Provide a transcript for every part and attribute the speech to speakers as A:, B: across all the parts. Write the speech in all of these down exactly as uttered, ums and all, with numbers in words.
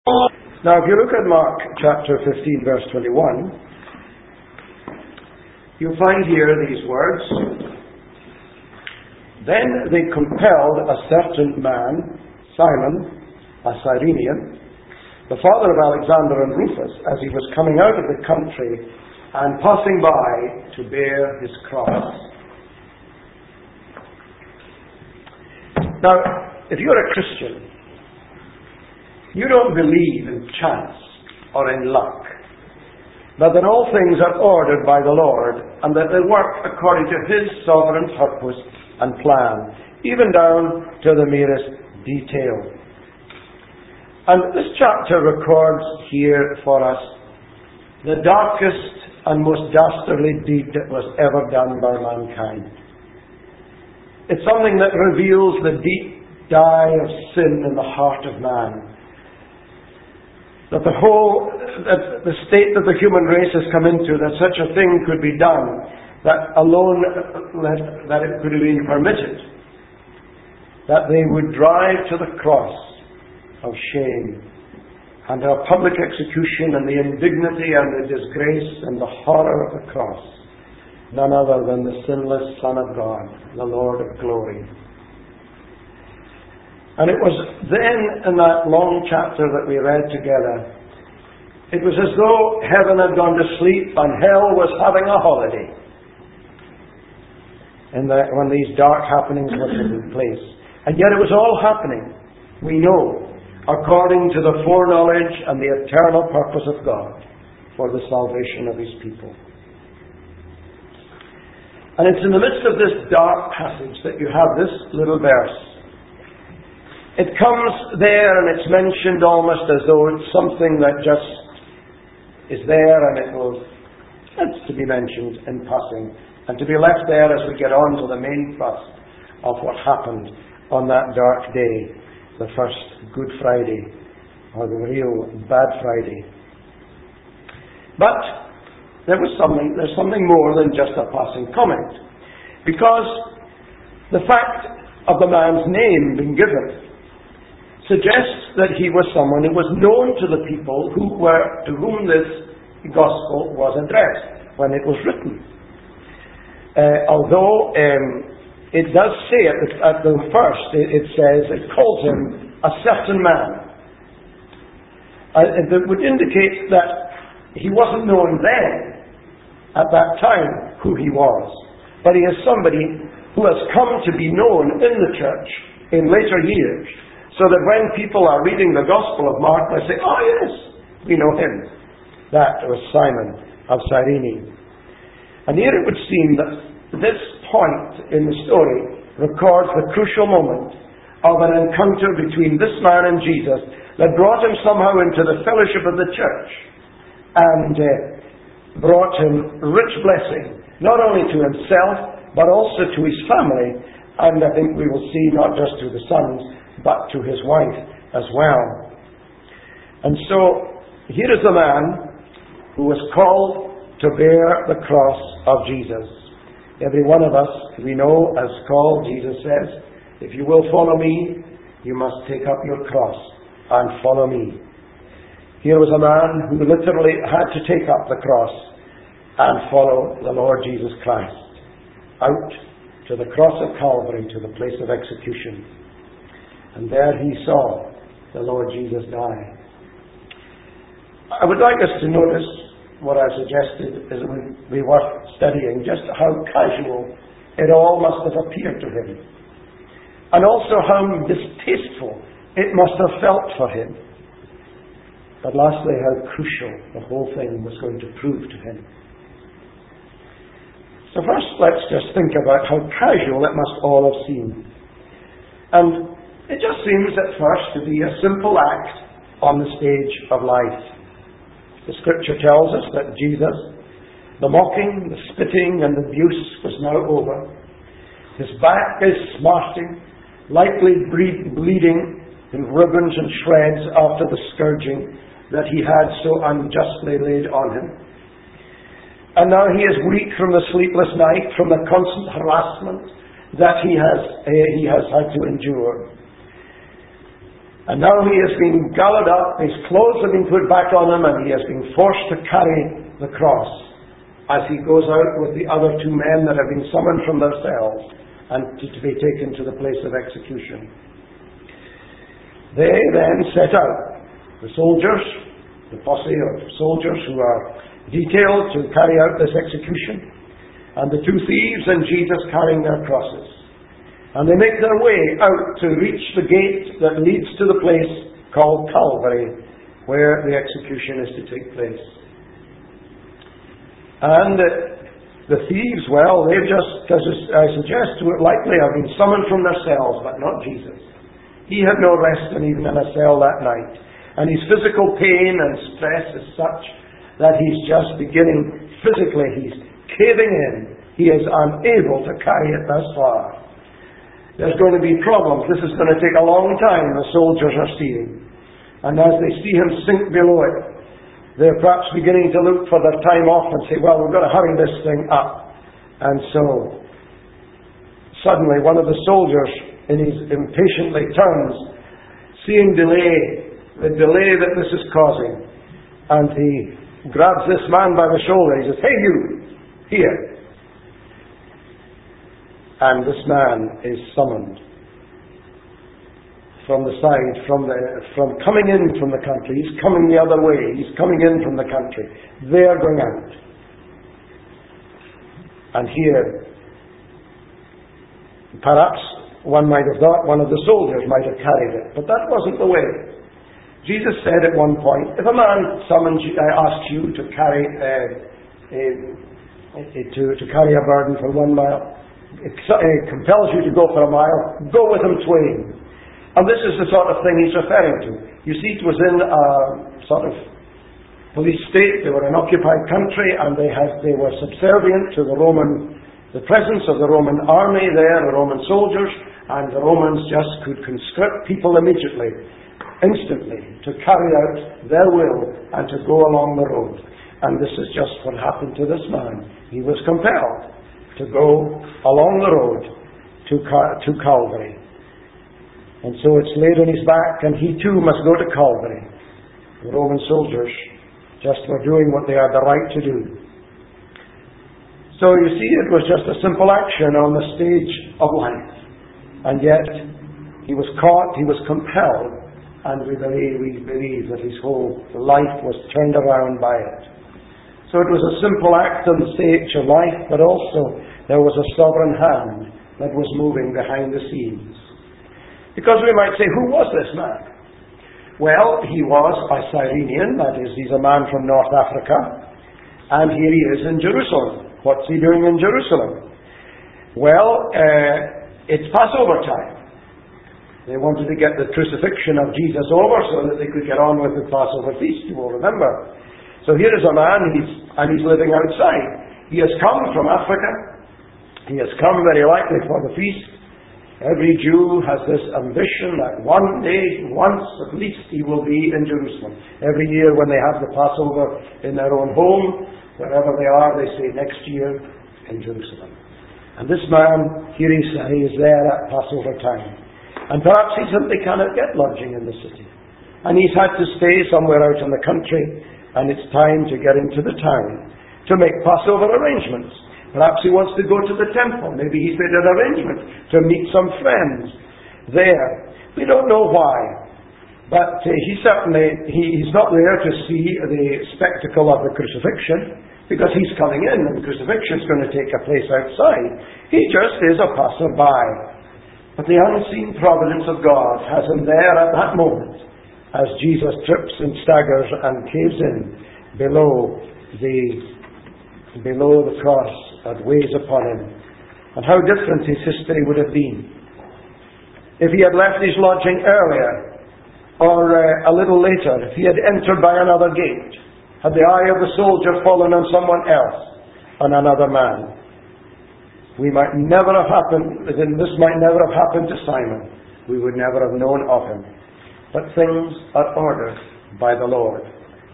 A: Now, if you look at Mark chapter fifteen, verse twenty-one, you find here these words. Then they compelled a certain man, Simon, a Cyrenian, the father of Alexander and Rufus, as he was coming out of the country and passing by to bear his cross. Now, if you're a Christian, you don't believe in chance or in luck, but that all things are ordered by the Lord and that they work according to His sovereign purpose and plan, even down to the merest detail. And this chapter records here for us the darkest and most dastardly deed that was ever done by mankind. It's something that reveals the deep dye of sin in the heart of man. That the whole, that the state that the human race has come into, that such a thing could be done, that alone, that, that it could have been permitted, that they would drive to the cross of shame, and our public execution, and the indignity and the disgrace and the horror of the cross, none other than the sinless Son of God, the Lord of glory. And it was then, in that long chapter that we read together, it was as though heaven had gone to sleep and hell was having a holiday. And that when these dark happenings were taking place. And yet it was all happening, we know, according to the foreknowledge and the eternal purpose of God for the salvation of His people. And it's in the midst of this dark passage that you have this little verse. It comes there and it's mentioned almost as though it's something that just is there and it will, it's to be mentioned in passing and to be left there as we get on to the main thrust of what happened on that dark day, the first Good Friday, or the real Bad Friday. But there was something, there's something more than just a passing comment, because the fact of the man's name being given suggests that he was someone who was known to the people who were to whom this gospel was addressed when it was written. Uh, although um, it does say at the, at the first, it, it says, it calls him a certain man. Uh, that would indicate that he wasn't known then, at that time, who he was. But he is somebody who has come to be known in the church in later years. So that when people are reading the Gospel of Mark, they say, oh yes, we know him. That was Simon of Cyrene. And here it would seem that this point in the story records the crucial moment of an encounter between this man and Jesus that brought him somehow into the fellowship of the church and uh, brought him rich blessing, not only to himself, but also to his family. And I think we will see not just to the sons, but to his wife as well. And so, here is a man who was called to bear the cross of Jesus. Every one of us, we know, as called, Jesus says, if you will follow me, you must take up your cross and follow me. Here was a man who literally had to take up the cross and follow the Lord Jesus Christ out to the cross of Calvary, to the place of execution. And there he saw the Lord Jesus die. I would like us to notice what I suggested is it would be worth studying, just how casual it all must have appeared to him. And also how distasteful it must have felt for him. But lastly, how crucial the whole thing was going to prove to him. So first, let's just think about how casual it must all have seemed. And it just seems at first to be a simple act on the stage of life. The scripture tells us that Jesus, the mocking, the spitting and the abuse was now over. His back is smarting, likely bleeding in ribbons and shreds after the scourging that he had so unjustly laid on him. And now he is weak from the sleepless night, from the constant harassment that he has, uh, he has had to endure. And now he has been gathered up, his clothes have been put back on him, and he has been forced to carry the cross as he goes out with the other two men that have been summoned from their cells and to, to be taken to the place of execution. They then set out, the soldiers, the posse of soldiers who are detailed to carry out this execution, and the two thieves and Jesus carrying their crosses. And they make their way out to reach the gate that leads to the place called Calvary, where the execution is to take place. And uh, the thieves, well, they've just, as I suggest, would likely have been summoned from their cells, but not Jesus. He had no rest and even in a cell that night. And his physical pain and stress is such that he's just beginning, physically, he's caving in. He is unable to carry it thus far. There's going to be problems. This is going to take a long time, the soldiers are seeing. And as they see him sink below it, they're perhaps beginning to look for their time off and say, well, we've got to hurry this thing up. And so, suddenly one of the soldiers, in his impatiently turns, seeing delay, the delay that this is causing, and he grabs this man by the shoulder. He says, hey you, here. And this man is summoned from the side, from the from coming in from the country. He's coming the other way. He's coming in from the country. They're going out. And here, perhaps one might have thought one of the soldiers might have carried it, but that wasn't the way. Jesus said at one point, if a man summons you, uh, asks you to carry uh, uh, to to carry a burden for one mile, it compels you to go for a mile, go with him twain. And this is the sort of thing he's referring to. You see, it was in a sort of police state. They were an occupied country, and they had they were subservient to the Roman, the presence of the Roman army there, the Roman soldiers, and the Romans just could conscript people immediately, instantly, to carry out their will and to go along the road. And this is just what happened to this man. He was compelled to go along the road to, to Calvary. And so it's laid on his back, and he too must go to Calvary. The Roman soldiers just were doing what they had the right to do. So you see, it was just a simple action on the stage of life. And yet, he was caught, he was compelled, and we believe, we believe that his whole life was turned around by it. So it was a simple act on the stage of life, but also there was a sovereign hand that was moving behind the scenes. Because we might say, who was this man? Well, he was a Cyrenian, that is, he's a man from North Africa, and here he is in Jerusalem. What's he doing in Jerusalem? Well, uh, it's Passover time. They wanted to get the crucifixion of Jesus over so that they could get on with the Passover feast, you will remember. So here is a man, he's, and he's living outside. He has come from Africa. He has come very likely for the feast. Every Jew has this ambition that one day, once at least, he will be in Jerusalem. Every year when they have the Passover in their own home, wherever they are, they say next year in Jerusalem. And this man, here he is, he is there at Passover time. And perhaps he simply cannot get lodging in the city. And he's had to stay somewhere out in the country, and it's time to get into the town to make Passover arrangements. Perhaps he wants to go to the temple. Maybe he's made an arrangement to meet some friends there. We don't know why. But uh, he certainly, he, he's not there to see the spectacle of the crucifixion, because he's coming in and the crucifixion is going to take a place outside. He just is a passerby. But the unseen providence of God has him there at that moment, as Jesus trips and staggers and caves in below the, below the cross that weighs upon him. And how different his history would have been if he had left his lodging earlier, or uh, a little later, if he had entered by another gate. Had the eye of the soldier fallen on someone else, on another man, we might never have happened, this might never have happened to Simon. We would never have known of him. But things are ordered by the Lord.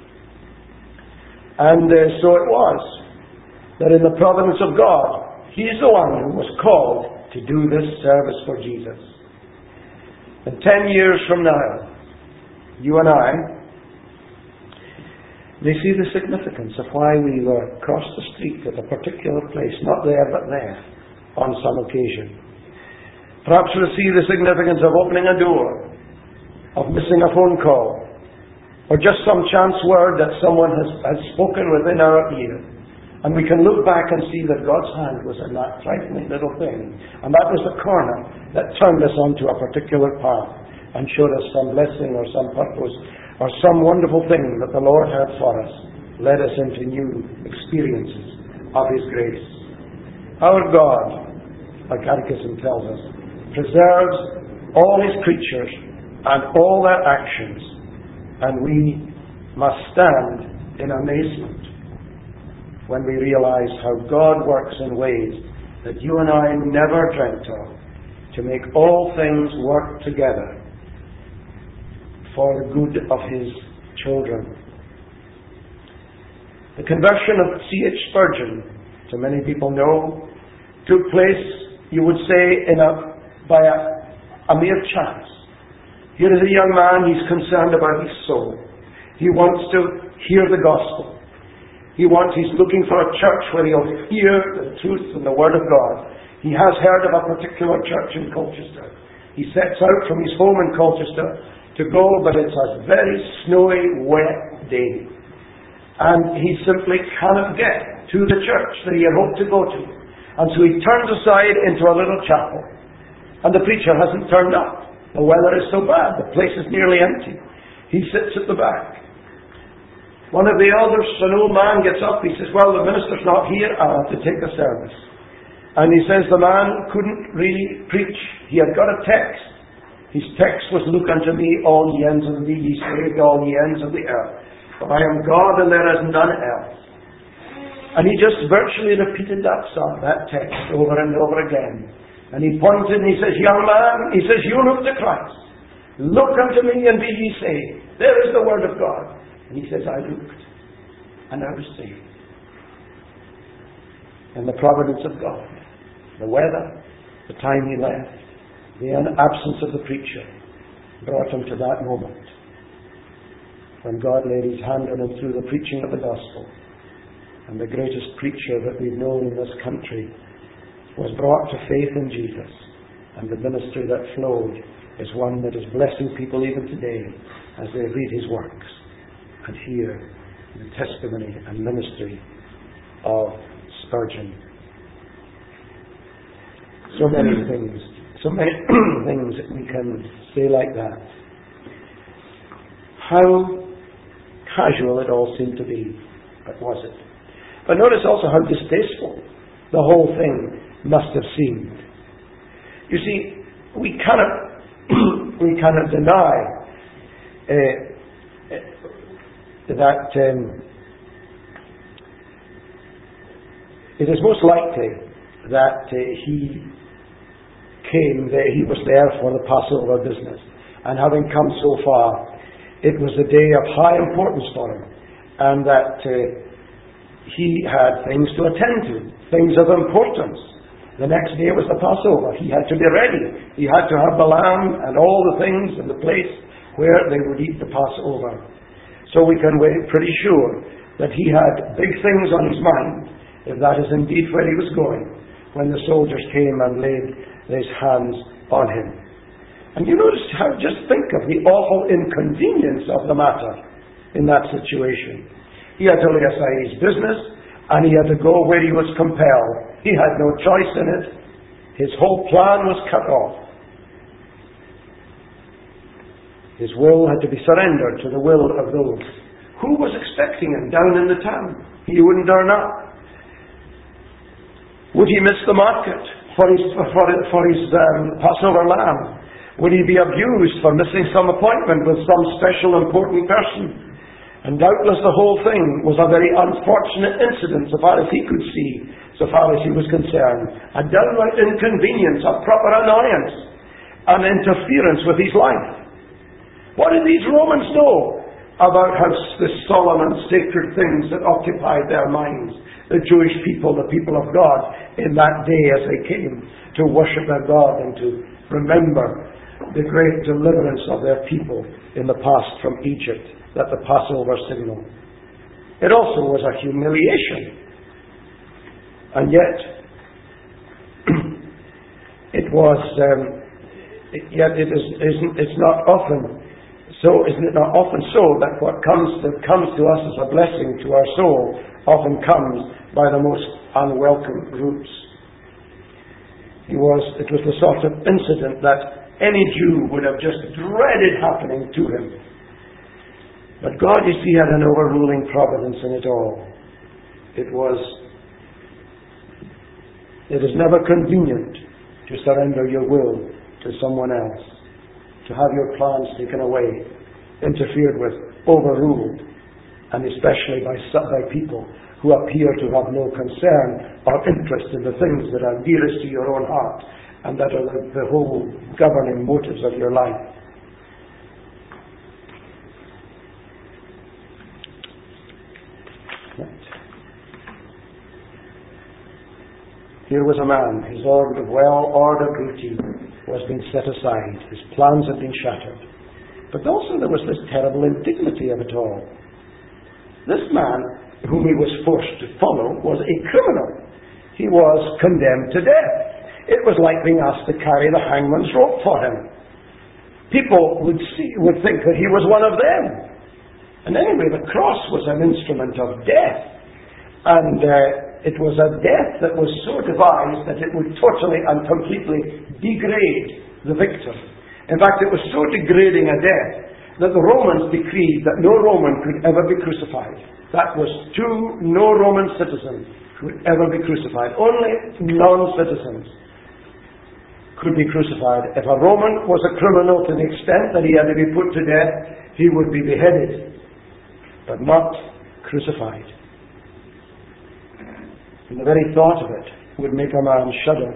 A: And uh, so it was that in the providence of God, he's the one who was called to do this service for Jesus. And ten years from now, you and I, they see the significance of why we were across the street at a particular place, not there but there, on some occasion. Perhaps we'll see the significance of opening a door, of missing a phone call, or just some chance word that someone has, has spoken within our ear. And we can look back and see that God's hand was in that trifling little thing. And that was the corner that turned us onto a particular path and showed us some blessing or some purpose or some wonderful thing that the Lord had for us, led us into new experiences of His grace. Our God, our Catechism tells us, preserves all His creatures and all their actions, and we must stand in amazement when we realize how God works in ways that you and I never dreamt of, to make all things work together for the good of His children. The conversion of C H Spurgeon, so many people know, took place, you would say, in a, by a, a mere chance. Here is a young man, he's concerned about his soul. He wants to hear the gospel. He wants, he's looking for a church where he'll hear the truth and the Word of God. He has heard of a particular church in Colchester. He sets out from his home in Colchester to go, but it's a very snowy, wet day. And he simply cannot get to the church that he had hoped to go to. And so he turns aside into a little chapel. And the preacher hasn't turned up. The weather is so bad, the place is nearly empty. He sits at the back. One of the elders, an old man, gets up. He says, well, the minister's not here. I'll have to take the service. And he says the man couldn't really preach. He had got a text. His text was, look unto me, all ye ends of the ye saved, all ye ends of the earth. For I am God and there is none else. And he just virtually repeated that song, that text, over and over again. And he pointed and he says, young man, he says, you look to Christ. Look unto me and be ye saved. There is the Word of God. And he says, I looked, and I was saved. And the providence of God, the weather, the time he left, the absence of the preacher, brought him to that moment when God laid His hand on him through the preaching of the gospel. And the greatest preacher that we've known in this country was brought to faith in Jesus. And the ministry that flowed is one that is blessing people even today as they read His works and hear the testimony and ministry of Spurgeon. So many things, so many things that we can say like that. How casual it all seemed to be, but was it? But notice also how distasteful the whole thing must have seemed. You see, we cannot, we cannot deny uh, that um, it is most likely that uh, he came there, he was there for the Passover business, and having come so far, it was a day of high importance for him, and that uh, he had things to attend to, things of importance. The next day was the Passover. He had to be ready. He had to have the lamb and all the things in the place where they would eat the Passover. So we can be pretty sure that he had big things on his mind, if that is indeed where he was going, when the soldiers came and laid their hands on him. And you notice how, just think of the awful inconvenience of the matter in that situation. He had to lay aside his business, and he had to go where he was compelled. He had no choice in it. His whole plan was cut off. His will had to be surrendered to the will of those. Who was expecting him down in the town? He wouldn't turn up. Would he miss the market for his, for, for his um, Passover lamb? Would he be abused for missing some appointment with some special important person? And doubtless the whole thing was a very unfortunate incident so far as he could see, so far as he was concerned. A downright inconvenience, a proper annoyance, an interference with his life. What did these Romans know about how the solemn and sacred things that occupied their minds? The Jewish people, the people of God, in that day as they came to worship their God and to remember the great deliverance of their people in the past from Egypt, that the Passover signal. It also was a humiliation. And yet, it was, um, yet it is, isn't, it's not often so, isn't it not often so that what comes that comes to us as a blessing to our soul often comes by the most unwelcome routes. It was, it was the sort of incident that any Jew would have just dreaded happening to him. But God, you see, had an overruling providence in it all. It was, it is never convenient to surrender your will to someone else, to have your plans taken away, interfered with, overruled, and especially by, by people who appear to have no concern or interest in the things that are dearest to your own heart and that are the, the whole governing motives of your life. Right. Here was a man, his ordered, well-ordered routine was being set aside, his plans had been shattered. But also there was this terrible indignity of it all. This man, whom he was forced to follow, was a criminal. He was condemned to death. It was like being asked to carry the hangman's rope for him. People would see, would think that he was one of them. And anyway, the cross was an instrument of death. And uh, it was a death that was so devised that it would totally and completely degrade the victim. In fact, it was so degrading a death that the Romans decreed that no Roman could ever be crucified. That was two, no Roman citizen could ever be crucified. Only non-citizens could be crucified. If a Roman was a criminal to the extent that he had to be put to death, he would be beheaded, but not crucified. And the very thought of it would make a man shudder.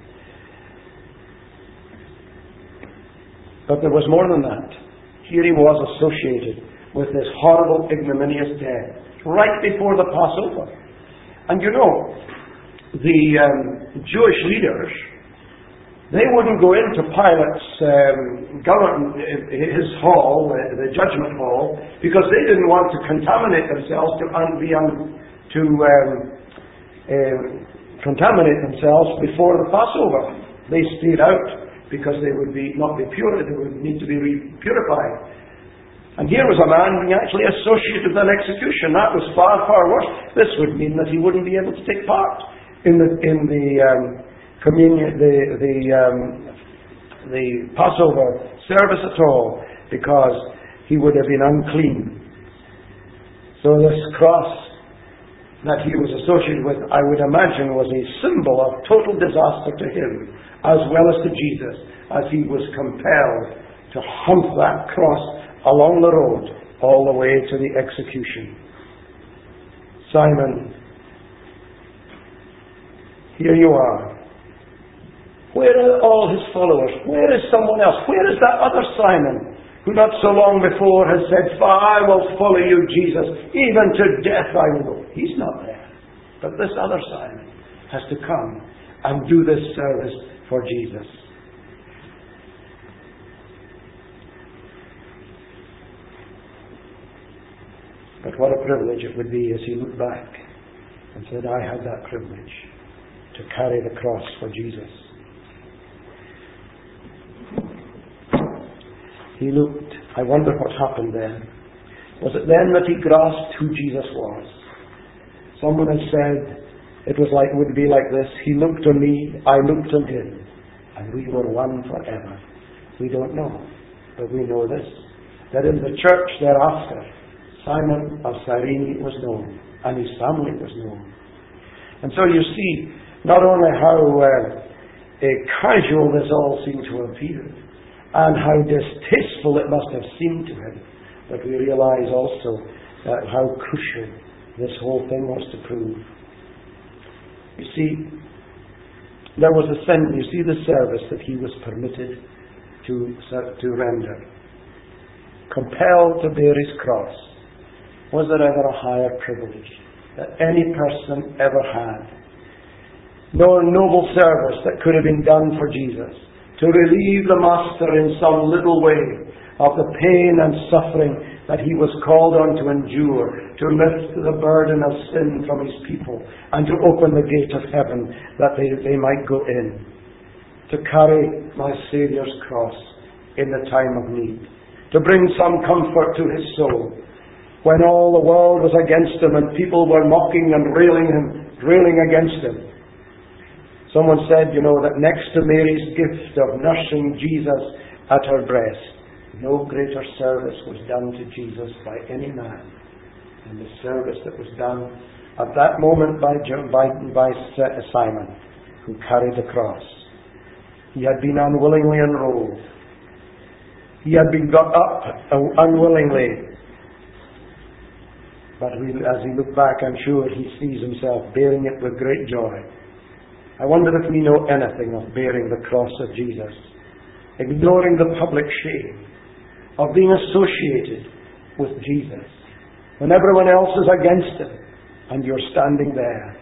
A: But there was more than that. Here he was associated with this horrible, ignominious death, right before the Passover. And you know, the um, Jewish leaders, they wouldn't go into Pilate's um, government, his hall, the judgment hall, because they didn't want to contaminate themselves to un, be un, to um, uh, contaminate themselves before the Passover. They stayed out because they would be not be pure, they would need to be re-purified. And here was a man being actually associated with an execution. That was far, far worse. This would mean that he wouldn't be able to take part in the in the um, communion, the the um, the Passover service at all, because he would have been unclean. So this cross that he was associated with, I would imagine, was a symbol of total disaster to him, as well as to Jesus, as he was compelled to hump that cross along the road all the way to the execution. Simon, here you are. Where are all his followers? Where is someone else? Where is that other Simon, who not so long before has said, I will follow you, Jesus, even to death I will go. He's not there. But this other Simon has to come and do this service for Jesus. But what a privilege it would be as he looked back and said, I had that privilege to carry the cross for Jesus. He looked. I wonder what happened then. Was it then that he grasped who Jesus was? Someone has said it was like, would be like this. He looked on me, I looked on him, and we were one forever. We don't know, but we know this, that in the church thereafter, Simon of Cyrene was known, and his family was known. And so you see, not only how uh, casual this all seemed to appear, and how distasteful it must have seemed to him, but we realize also uh, how crucial this whole thing was to prove. You see, there was a sen- you see the service that he was permitted to to render, compelled to bear his cross. Was there ever a higher privilege that any person ever had? No noble service that could have been done for Jesus to relieve the Master in some little way of the pain and suffering that he was called on to endure, to lift the burden of sin from his people, and to open the gate of heaven that they, they might go in, to carry my Saviour's cross in the time of need, to bring some comfort to his soul when all the world was against him and people were mocking and railing him, railing against him. Someone said, you know, that next to Mary's gift of nursing Jesus at her breast, no greater service was done to Jesus by any man than the service that was done at that moment by, by, by Simon, who carried the cross. He had been unwillingly enrolled. He had been got up unwillingly. But we, as we look back, I'm sure he sees himself bearing it with great joy. I wonder if we know anything of bearing the cross of Jesus, ignoring the public shame of being associated with Jesus when everyone else is against him and you're standing there.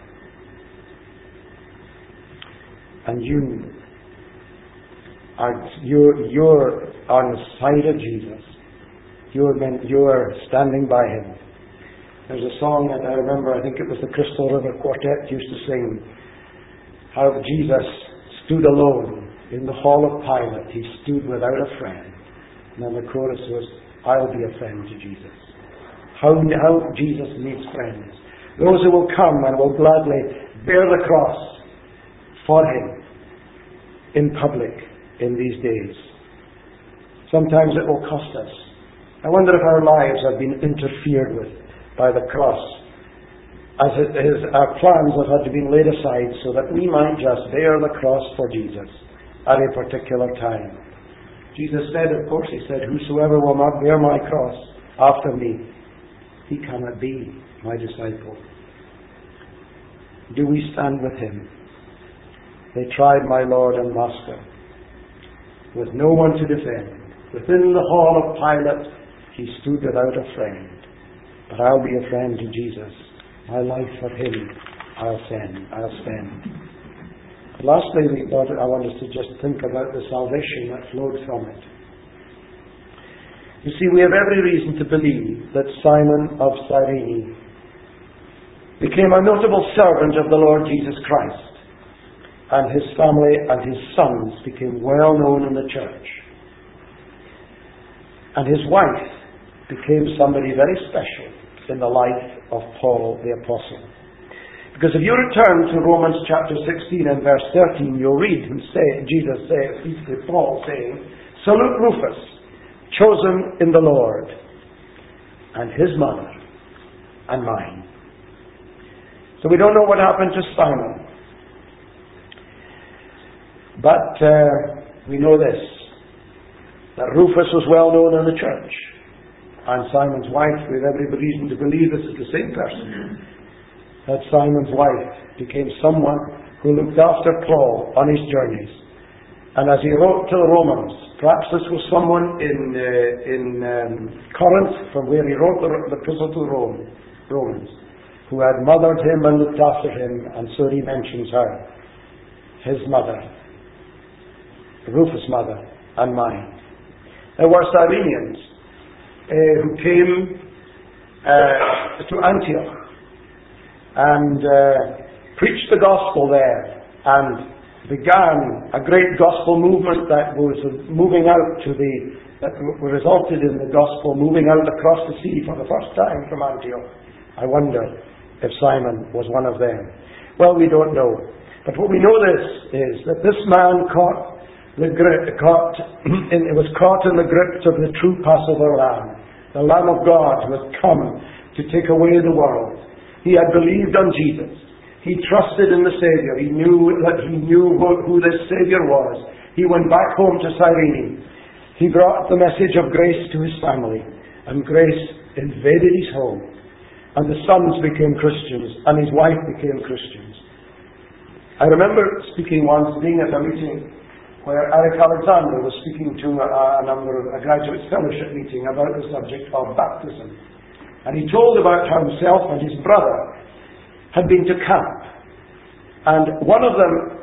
A: And you are you're, you're on the side of Jesus. You're, you're standing by him. There's a song that I remember, I think it was the Crystal River Quartet used to sing, how Jesus stood alone in the hall of Pilate. He stood without a friend. And then the chorus was, I'll be a friend to Jesus. How, how Jesus needs friends. Those who will come and will gladly bear the cross for him in public in these days. Sometimes it will cost us. I wonder if our lives have been interfered with by the cross, as it is, our plans have had to be laid aside so that we might just bear the cross for Jesus at a particular time. Jesus said, of course, he said, whosoever will not bear my cross after me, he cannot be my disciple. Do we stand with him? They tried my Lord and Master with no one to defend. Within the hall of Pilate, he stood without a friend. But I'll be a friend to Jesus. My life for him I'll send, I'll spend. Lastly, we thought I want us to just think about the salvation that flowed from it. You see, we have every reason to believe that Simon of Cyrene became a notable servant of the Lord Jesus Christ, and his family and his sons became well known in the church. And his wife became somebody very special in the life of Paul the Apostle. Because if you return to Romans chapter sixteen and verse thirteen, you'll read him say, Jesus say, Paul saying, salute Rufus, chosen in the Lord, and his mother, and mine. So we don't know what happened to Simon. But uh, we know this, that Rufus was well known in the church. And Simon's wife, we have every reason to believe this is the same person. That Simon's wife became someone who looked after Paul on his journeys. And as he wrote to the Romans, perhaps this was someone in uh, in um, Corinth, from where he wrote the, the epistle to Rome, Romans, who had mothered him and looked after him, and so he mentions her, his mother, Rufus' mother, and mine. There were Cyrenians Uh, who came uh, to Antioch and uh, preached the gospel there and began a great gospel movement that was moving out to the that resulted in the gospel moving out across the sea for the first time from Antioch. I wonder if Simon was one of them. Well, we don't know, but what we know this is that this man caught the grip, caught in, it was caught in the grips of the true Passover Lamb, the Lamb of God who had come to take away the world. He had believed on Jesus. He trusted in the Saviour. He knew that he knew who, who this Saviour was. He went back home to Cyrene. He brought the message of grace to his family, and grace invaded his home. And the sons became Christians, and his wife became Christians. I remember speaking once, being at a meeting where Eric Alexander was speaking to a, a number of a graduate fellowship meeting about the subject of baptism. And he told about how himself and his brother had been to camp. And one of them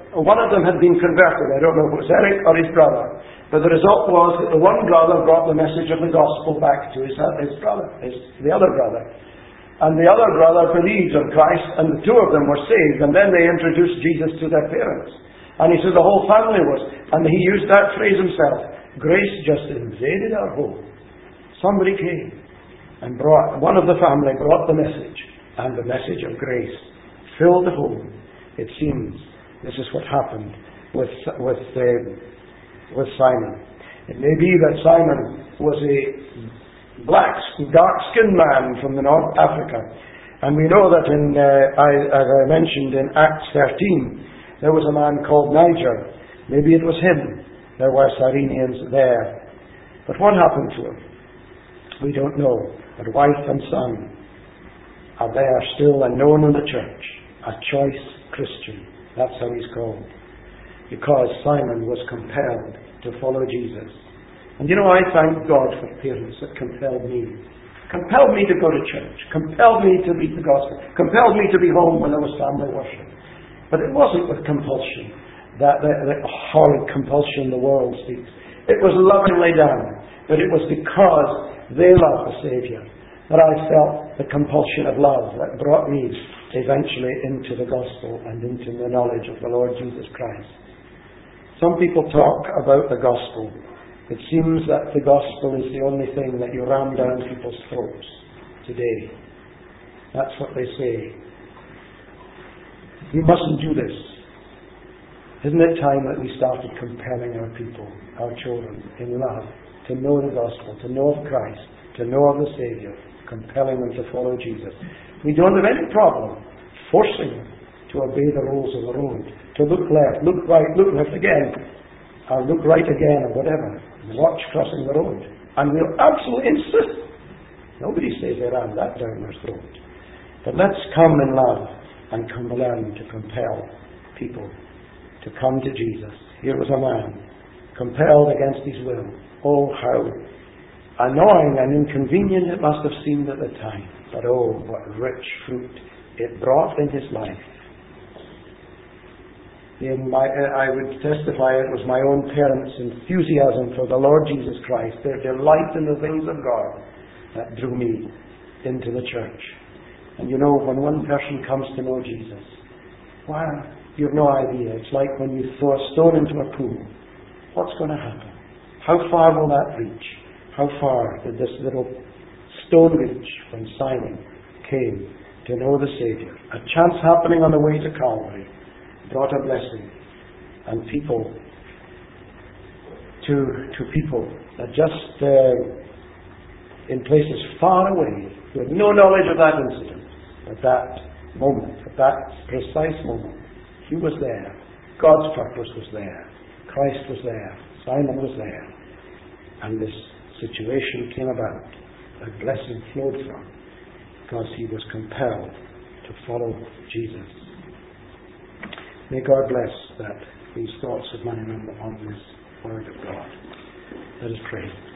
A: one of them had been converted. I don't know if it was Eric or his brother. But the result was that the one brother brought the message of the gospel back to his, his brother, his, the other brother. And the other brother believed on Christ, and the two of them were saved. And then they introduced Jesus to their parents. And he said the whole family was. And he used that phrase himself. Grace just invaded our home. Somebody came and brought, one of the family brought the message. And the message of grace filled the home. It seems this is what happened with, with uh, with Simon. It may be that Simon was a black, dark-skinned man from the North Africa. And we know that in, uh, I, as I mentioned in Acts thirteen, there was a man called Niger. Maybe it was him. There were Cyrenians there. But what happened to him? We don't know. But wife and son are there still and known in the church. A choice Christian. That's how he's called. Because Simon was compelled to follow Jesus. And you know, I thank God for parents that compelled me. Compelled me to go to church. Compelled me to read the gospel. Compelled me to be home when there was family worship. But it wasn't with compulsion. That, that, that horrid compulsion the world speaks. It was lovingly done. But it was because they loved the Saviour that I felt the compulsion of love that brought me eventually into the gospel and into the knowledge of the Lord Jesus Christ. Some people talk about the gospel. It seems that the gospel is the only thing that you ram down people's throats today. That's what they say. You mustn't do this. Isn't it time that we started compelling our people, our children, in love, to know the gospel, to know of Christ, to know of the Saviour, compelling them to follow Jesus? We don't have any problem forcing them to obey the rules of the road, to look left, look right, look left again, or look right again, or whatever. Watch crossing the road. And we'll absolutely insist. Nobody says they ram that down their throat. But let's come in love and come learn to compel people to come to Jesus. Here was a man compelled against his will. Oh, how annoying and inconvenient it must have seemed at the time. But oh, what rich fruit it brought in his life. In my, I would testify it was my own parents' enthusiasm for the Lord Jesus Christ, their delight in the things of God, that drew me into the church. And you know, when one person comes to know Jesus, wow, you have no idea. It's like when you throw a stone into a pool. What's going to happen? How far will that reach? How far did this little stone reach when Simon came to know the Saviour? A chance happening on the way to Calvary brought a blessing, and people to to people that just uh, in places far away who had no knowledge of that incident, at that moment, at that precise moment, he was there. God's purpose was there. Christ was there. Simon was there, and this situation came about. A blessing flowed from because he was compelled to follow Jesus. May God bless that these thoughts of mine on this Word of God. Let us pray.